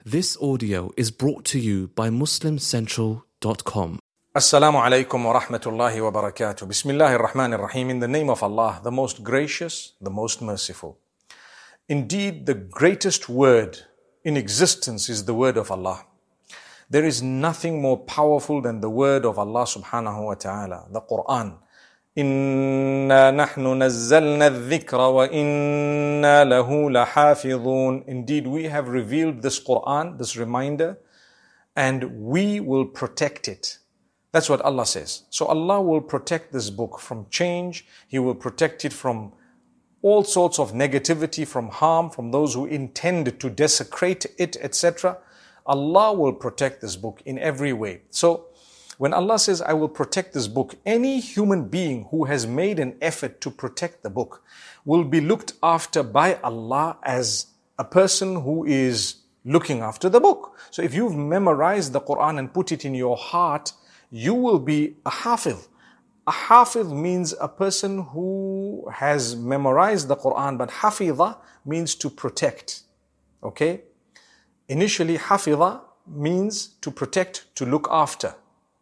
This audio is brought to you by MuslimCentral.com. Assalamu alaikum wa rahmatullahi wa barakatuh. Bismillahir Rahmanir Rahim. In the name of Allah, the most gracious, the most merciful. Indeed, the greatest word in existence is the word of Allah. There is nothing more powerful than the word of Allah subhanahu wa ta'ala, the Quran. Inna nahnu nazzalna al-dhikra wa inna lahu lahafidhun. Indeed, we have revealed this Quran, this reminder, and we will protect it. That's what Allah says. So Allah will protect this book from change. He will protect it from all sorts of negativity, from harm, from those who intend to desecrate it, etc. Allah will protect this book in every way. So when Allah says, I will protect this book, any human being who has made an effort to protect the book will be looked after by Allah as a person who is looking after the book. So if you've memorized the Quran and put it in your heart, you will be a hafiz. A hafiz means a person who has memorized the Quran, but hafiza means to protect. Okay? Initially, hafiza means to protect, to look after.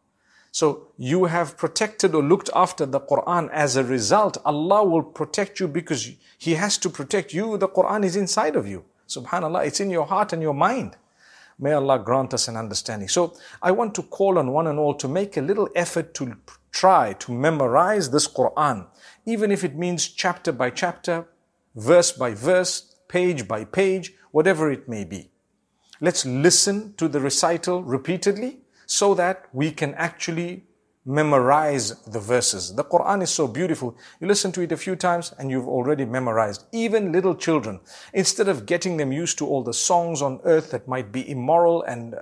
So you have protected or looked after the Quran. As a result, Allah will protect you because He has to protect you. The Quran is inside of you. Subhanallah, it's in your heart and your mind. May Allah grant us an understanding. So I want to call on one and all to make a little effort to try to memorize this Quran, even if it means chapter by chapter, verse by verse, page by page, whatever it may be. Let's listen to the recital repeatedly so that we can actually memorize the verses. The Quran is so beautiful. You listen to it a few times and you've already memorized. Even little children, instead of getting them used to all the songs on earth that might be immoral and,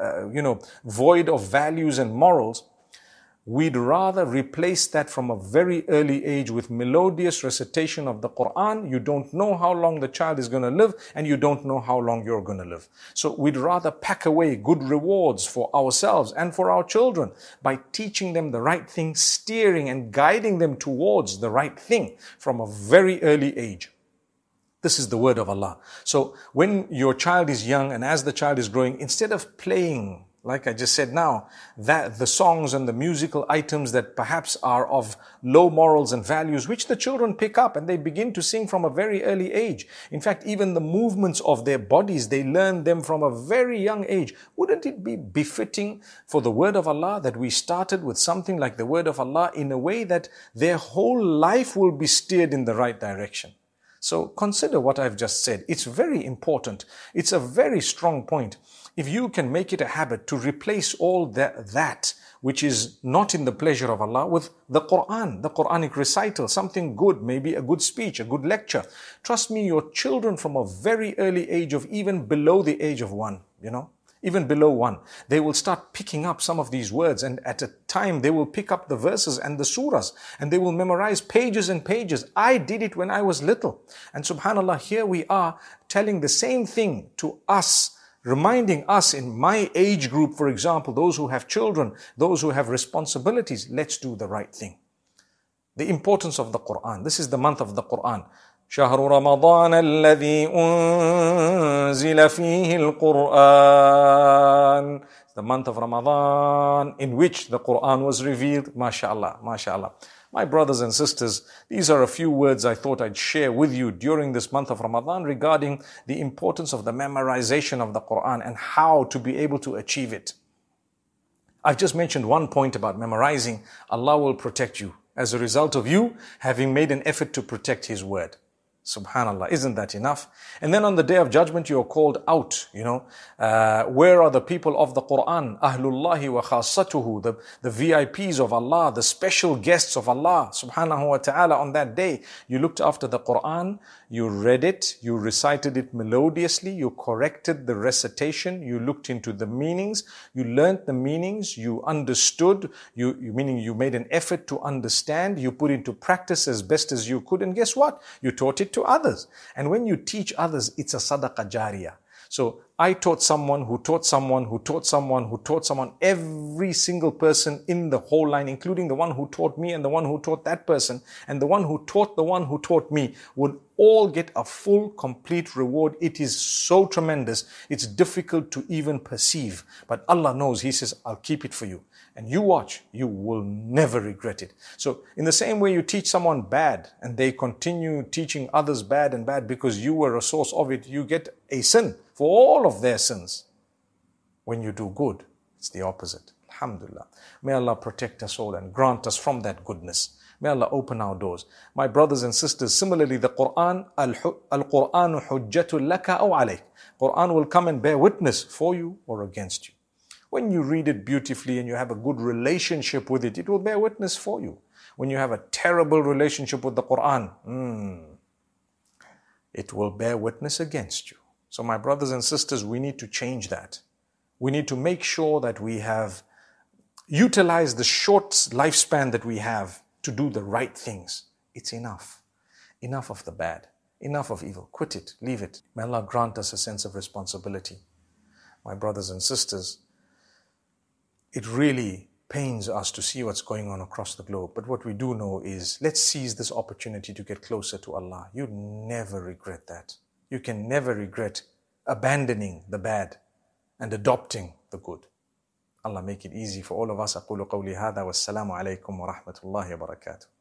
void of values and morals, we'd rather replace that from a very early age with melodious recitation of the Quran. You don't know how long the child is going to live, and you don't know how long you're going to live. So we'd rather pack away good rewards for ourselves and for our children by teaching them the right thing, steering and guiding them towards the right thing from a very early age. This is the word of Allah. So when your child is young and as the child is growing, instead of playing, like I just said now, that the songs and the musical items that perhaps are of low morals and values, which the children pick up and they begin to sing from a very early age. In fact, even the movements of their bodies, they learn them from a very young age. Wouldn't it be befitting for the word of Allah that we started with something like the word of Allah in a way that their whole life will be steered in the right direction? So consider what I've just said. It's very important. It's a very strong point. If you can make it a habit to replace all that which is not in the pleasure of Allah with the Quran, the Quranic recital, something good, maybe a good speech, a good lecture. Trust me, your children from a very early age of even below the age of 1, even below 1, they will start picking up some of these words, and at a time they will pick up the verses and the surahs and they will memorize pages and pages. I did it when I was little. And subhanallah, here we are telling the same thing to us, reminding us in my age group, for example, those who have children, those who have responsibilities, let's do the right thing. The importance of the Quran. This is the month of the Quran. شهر رمضان الذي أنزل فيه القرآن. The month of Ramadan in which the Quran was revealed. MashaAllah, MashaAllah. My brothers and sisters, these are a few words I thought I'd share with you during this month of Ramadan regarding the importance of the memorization of the Quran and how to be able to achieve it. I've just mentioned one point about memorizing. Allah will protect you as a result of you having made an effort to protect His word. Subhanallah, isn't that enough? And then on the day of judgment, you're called out, where are the people of the Quran? Ahlullahi wa khassatuhu, the VIPs of Allah, the special guests of Allah, subhanahu wa ta'ala. On that day, you looked after the Quran, you read it, you recited it melodiously, you corrected the recitation, you looked into the meanings, you learnt the meanings, you understood, meaning you made an effort to understand, you put into practice as best as you could, and guess what? You taught it to others. And when you teach others, it's a sadaqah jariyah. So I taught someone who taught someone who taught someone who taught someone. Every single person in the whole line, including the one who taught me and the one who taught that person and the one who taught the one who taught me, would all get a full, complete reward. It is so tremendous. It's difficult to even perceive. But Allah knows. He says, I'll keep it for you. And you watch, you will never regret it. So in the same way you teach someone bad and they continue teaching others bad and bad because you were a source of it, you get a sin for all of their sins. When you do good, it's the opposite. Alhamdulillah. May Allah protect us all and grant us from that goodness. May Allah open our doors. My brothers and sisters, similarly the Quran, Al-Qur'anu hujjatul laka aw alayk. Quran will come and bear witness for you or against you. When you read it beautifully and you have a good relationship with it, it will bear witness for you. When you have a terrible relationship with the Quran, it will bear witness against you. So my brothers and sisters, we need to change that. We need to make sure that we have utilized the short lifespan that we have to do the right things. It's enough. Enough of the bad. Enough of evil. Quit it. Leave it. May Allah grant us a sense of responsibility. My brothers and sisters, it really pains us to see what's going on across the globe. But what we do know is, let's seize this opportunity to get closer to Allah. You never regret that. You can never regret abandoning the bad and adopting the good. Allah make it easy for all of us. أقول قولي هذا والسلام عليكم ورحمة الله وبركاته.